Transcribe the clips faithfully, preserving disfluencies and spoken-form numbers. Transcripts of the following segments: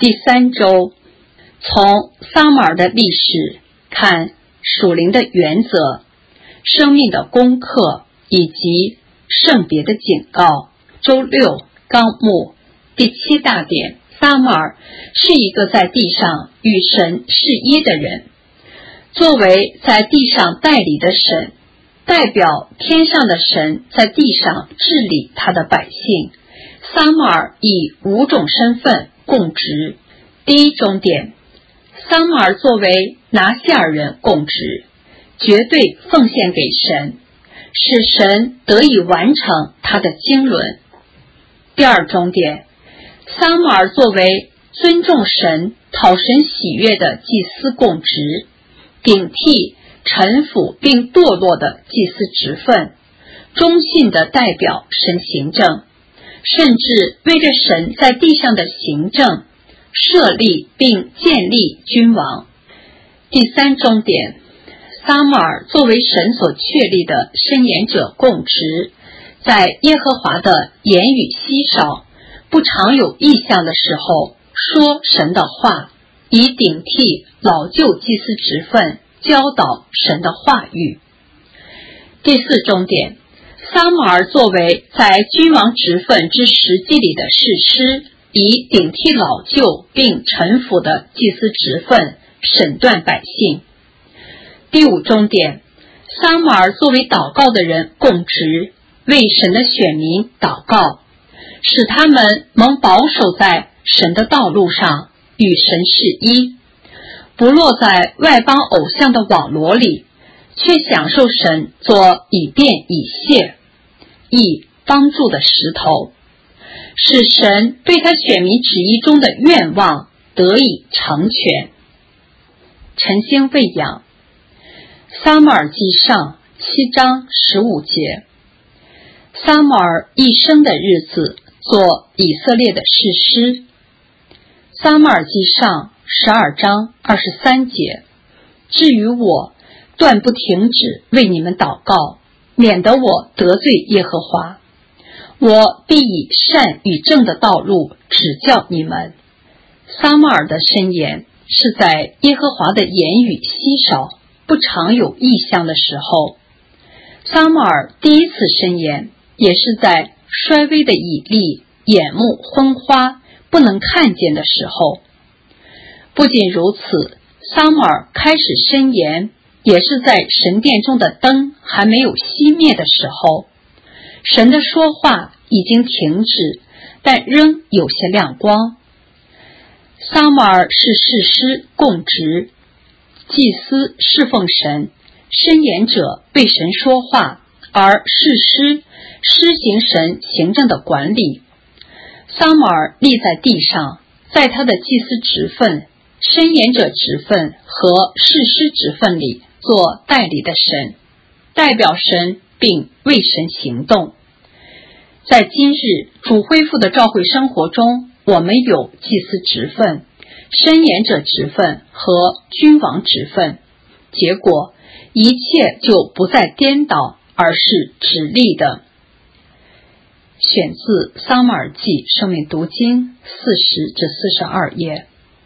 第三周，从撒母耳的历史看属灵的原则、生命的功课以及圣别的警告。周六纲目第七大点，撒母耳是一个在地上与神是一的人。作为在地上代理的神，代表天上的神在地上治理他的百姓，撒母耳以五种身份供职。第一中点，撒母耳作为拿西尔人供职，绝对奉献给神，使神得以完成他的经纶。第二中点，撒母耳作为尊重神、讨神喜悦的祭司供职，顶替臣服并堕落的祭司职分，忠信地代表神行政，甚至为着神在地上的行政设立并建立君王。第三中点，撒母耳作为神所确立的申言者供职，在耶和华的言语稀少、不常有异象的时候说神的话，以顶替老旧祭司职分，教导神的话语。第四中点，撒母耳作为在君王职分之实际里的士师，以顶替老旧并臣服的祭司职分，审断百姓。第五中点，撒母耳作为祷告的人供职，为神的选民祷告，使他们蒙保守在神的道路上，与神是一，不落在外邦偶像的网罗里，却享受神做以便以谢、以帮助的石头，使神对他选民旨意中的愿望得以成全。晨星喂养，撒母耳记上七章十五节。撒母耳一生的日子做以色列的士师。撒母耳记上十二章二十三节。至于我，断不停止为你们祷告，免得我得罪耶和华。我必以善与正的道路指教你们。撒母耳的申言是在耶和华的言语稀少、不常有异象的时候。撒母耳第一次申言也是在衰微的以利眼目昏花不能看见的时候。不仅如此，撒母耳开始申言也是在神殿中的灯还没有熄灭的时候。神的说话已经停止，但仍有些亮光。撒母耳是士师供职，祭司侍奉神，申言者为神说话，而士师施行神行政的管理。撒母耳立在地上，在他的祭司职分、申言者职分和士师职分里做代理的神，代表神并为神行动。在今日主恢复的召会生活中，我们有祭司职分、申言者职分和君王职分，结果一切就不再颠倒，而是直立的。选自撒母耳记生命读经四十至四十二页。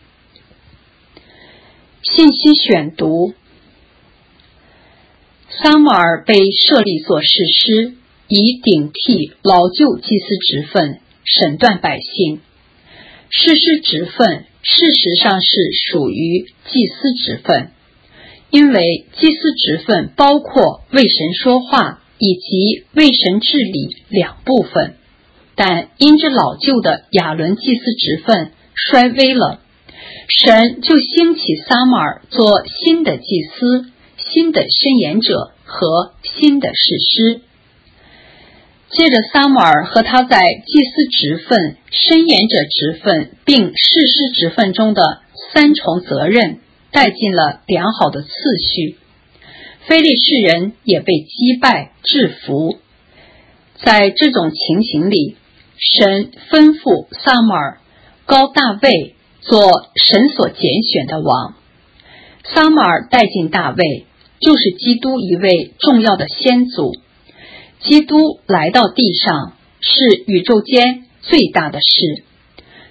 信息选读。撒母耳被设立做士师，以顶替老旧祭司职分，审断百姓。士师职分事实上是属于祭司职分，因为祭司职分包括为神说话以及为神治理两部分，但因着老旧的亚伦祭司职分衰微了，神就兴起撒母耳做新的祭司、新的申言者和新的士师。借着撒母耳和他在祭司职分、申言者职分并士师职分中的三重责任，带进了良好的次序。非利士人也被击败制服。在这种情形里，神吩咐撒母耳膏大卫做神所拣选的王。撒母耳带进大卫，就是基督一位重要的先祖。基督来到地上是宇宙间最大的事，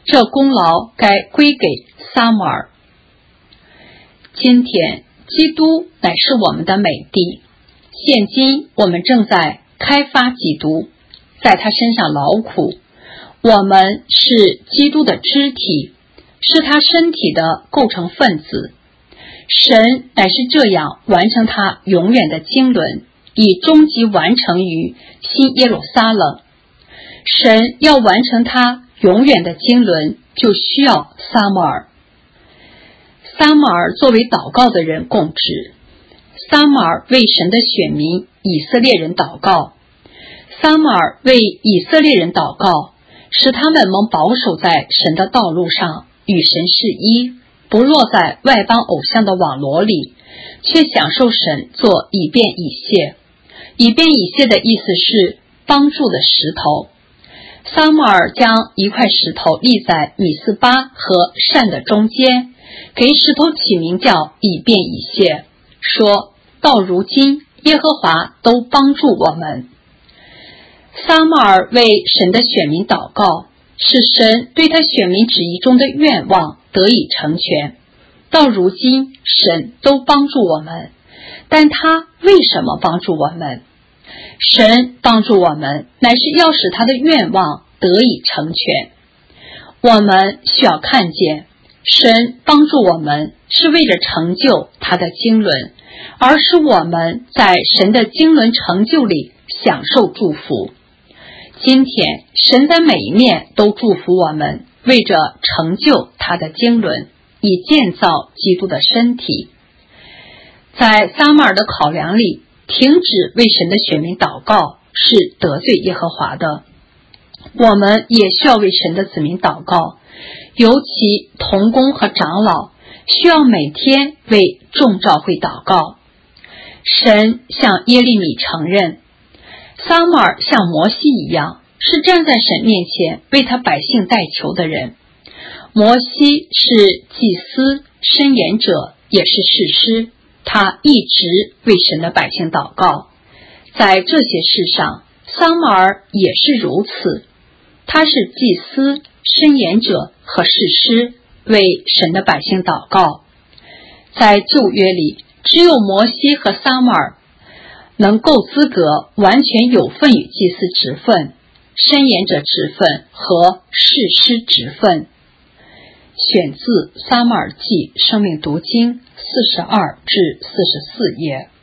这功劳该归给撒母耳。今天基督乃是我们的美地，现今我们正在开发基督，在他身上劳苦。我们是基督的肢体，是他身体的构成分子。神乃是这样完成他永远的经纶，以终极完成于新耶路撒冷。神要完成他永远的经纶，就需要撒母耳。撒母耳作为祷告的人供职，撒母耳为神的选民以色列人祷告，撒母耳为以色列人祷告，使他们蒙保守在神的道路上，与神是一，不落在外邦偶像的网罗里，却享受神做以便以谢。以便以谢的意思是帮助的石头。撒母耳将一块石头立在米斯巴和善的中间，给石头起名叫以便以谢，说到如今耶和华都帮助我们。撒母耳为神的选民祷告，使神对他选民旨意中的愿望得以成全。到如今神都帮助我们，但他为什么帮助我们？神帮助我们乃是要使他的愿望得以成全。我们需要看见神帮助我们是为了成就他的经纶，而使我们在神的经纶成就里享受祝福。今天神在每一面都祝福我们，为着成就他的经纶，以建造基督的身体。在撒母耳的考量里，停止为神的选民祷告是得罪耶和华的。我们也需要为神的子民祷告，尤其同工和长老需要每天为众召会祷告。神向耶利米承认，撒母耳像摩西一样，是站在神面前为他百姓代求的人。摩西是祭司、申言者，也是士师，他一直为神的百姓祷告。在这些事上，撒母耳也是如此，他是祭司、申言者和士师，为神的百姓祷告。在旧约里，只有摩西和撒母耳能够资格完全有份于祭司职分、申言者职分和士师职分。选自撒母耳记生命读经四十二至四十四页。